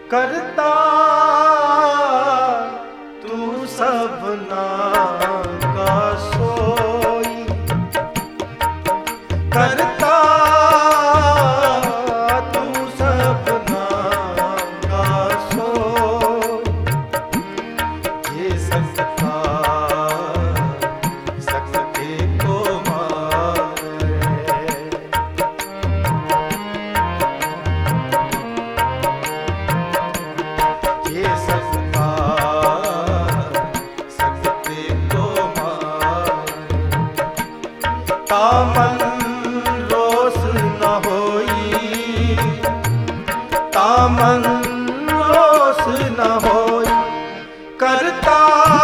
करता तू सबना का सोई, करता तू सबना का सोई। ये सकता सकते को मारे, ये सकता सकते को मारे। तामन रोस न होई, तामन रोस न होई। करता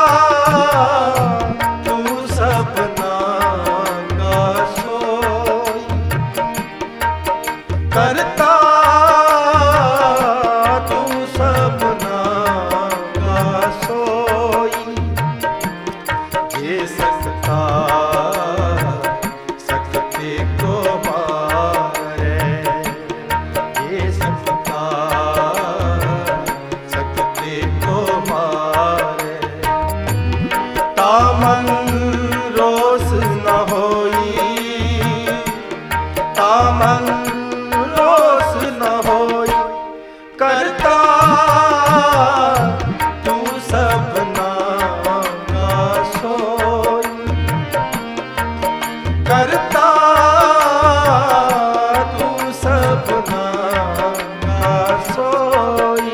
तू सबना का सोई, करता तू सबना का सोई। ये सकता सकते को मारे, ये सकता सकते को मारे। तामन रोस न होई, तामन रोस न होई। करता तू सबना का सोई, करता तू सबना का सोई।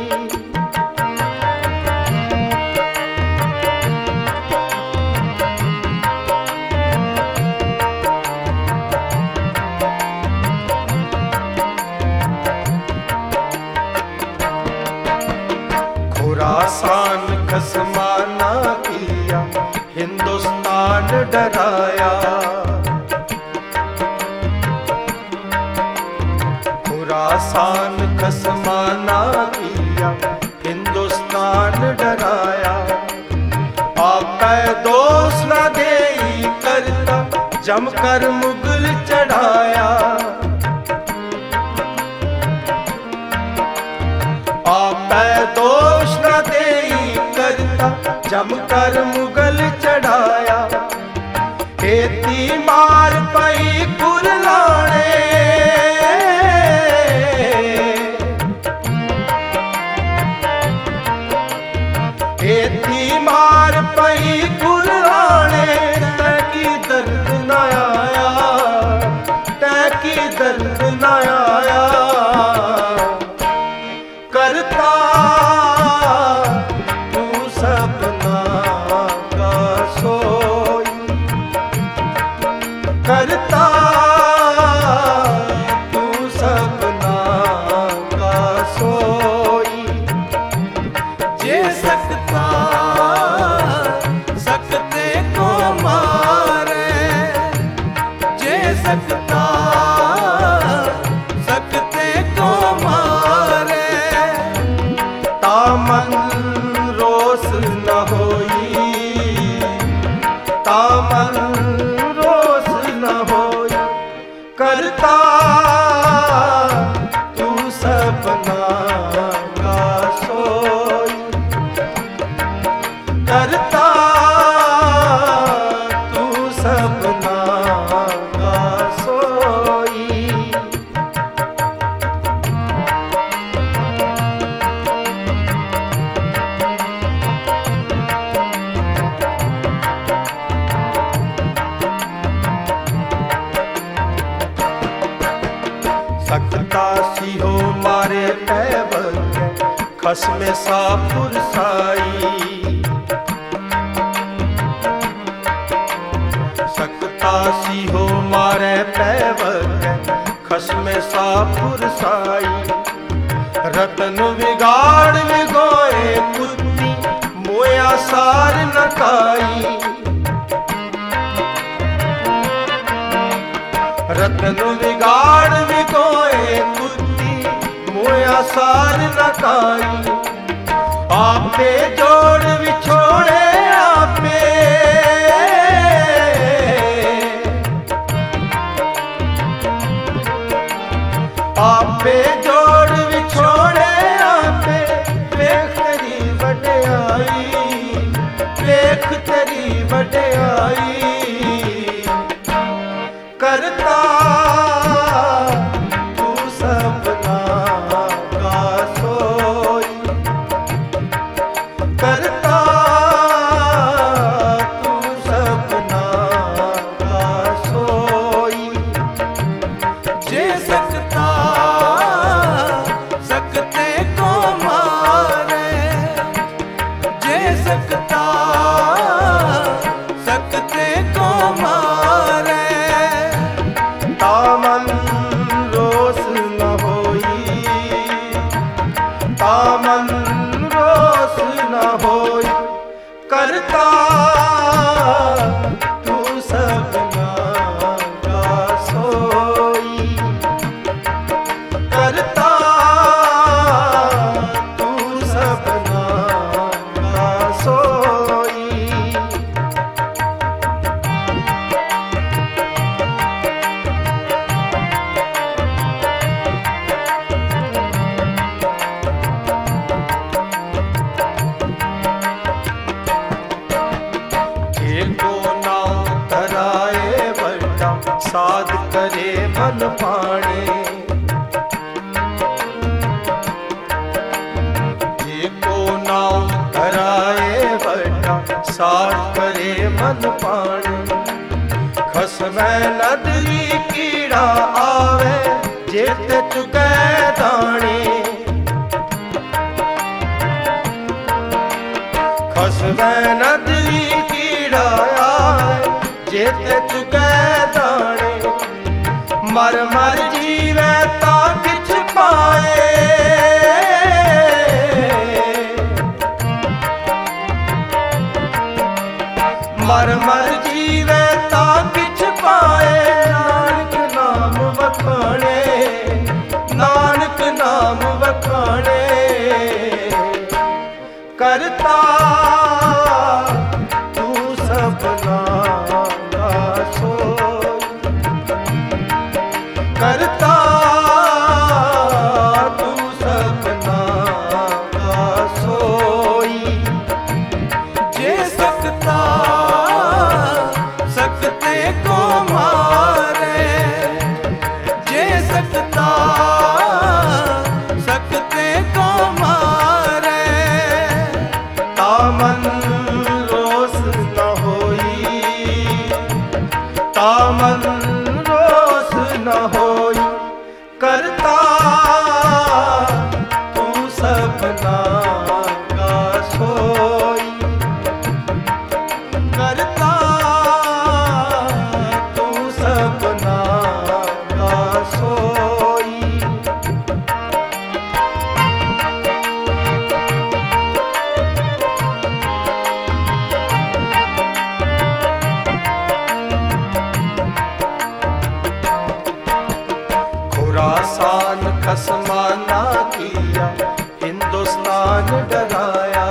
खुरासान खसमाना किया, हिंदुस्तान डराया। खुरासान खसमाना किया, हिंदुस्तान डराया। आपका दोष न देई करता, जमकर मुगल चढ़ाया। आपका दोष न देई करता, जमकर मुगल चढ़ाया। खेती मार पई कुरलाने, खेती मार पई कुरलाने। तैकी दर्द न आया, तैकी दर्द न आया। करता तू सबना का सोई, करता तू सबना का सोई। ये सकता सकते को मारे, ये सकता सकते को मारे। तामन रोस न होई, तामन रोस न होई। करता तू सबना का सोई, करता तू सबना का सोई। सकता सी हो मारे पैवर, खसमे सापुर साई। सकता सी हो मारे पैवर, खसमे सापुर साई। रतन बिगाड़ विगोए कुत्ती, मोया सार नकाई। रतन बिगाड़ विगोए कुत्ती, मोया सार नकाई। आपे जोड़ विछोड़े आपे, आपे जोड़ विछोड़े आपे। वड्याई करता तू सबना का सोई करता तू सबना का सोई जे सकता सकते को मारे जे सकता सकते को मारे तामन रोस न होई तामन रोस न होई करता तू सबना का सोई करता तू सबना का सोई को नाम धराए बड़ा साध करे मन पाणे को नाम धराए बड़ा साध करे मन पाणे खसमै नदरी कीड़ा आवे जेत चुके दाणे खसमै नदरी जेत चुके दाने मर मर जीवे ता किछ पाए मर मर जीवे ता किछ पाए नानक नाम वखाणे नानक नाम वखाणे करता सबना का सोई करता तू सबना का सोई जे सकता सकते को मारे जे सकता सकते को मारे तामन तामन रोस न होई करता तू सबना का सोई करता तू सबना का सोई खुरासान खसमाना किया हिंदुस्तान डराया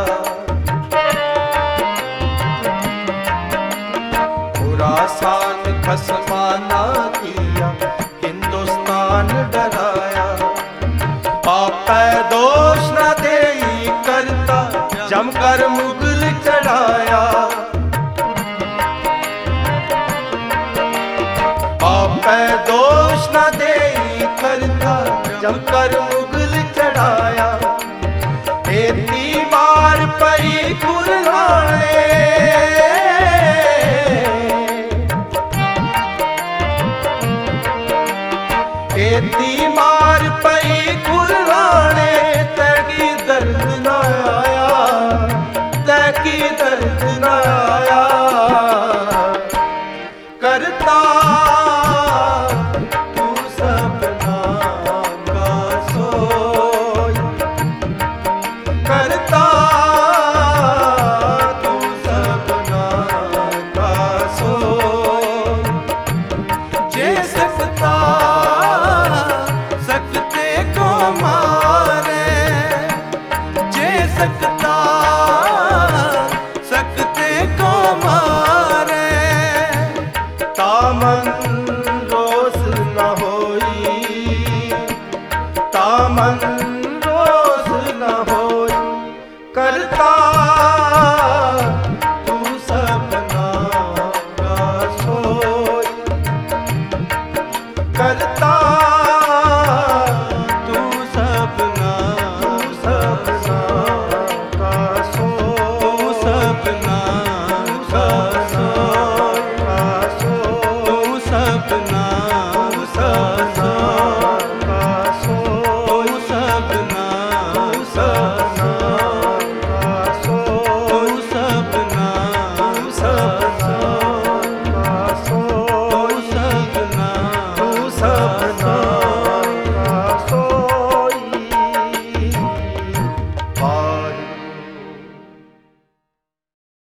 खुरासान खसमाना किया हिंदुस्तान डराया आप दोष न देई करता जमकर मुगल चढ़ाया आप दोष न देई करता जमकर मुगल चढ़ाया एती बार पई कुर्बाने एती मार पई कुर्बाने तकी दर्द न आया तकी दर्द न आया करता करता तू सबना का सोई जे सकता सकते को मारे जे सकता सकते को मारे तामन रोस न होई तामन रोस न होई करता तू सबना करता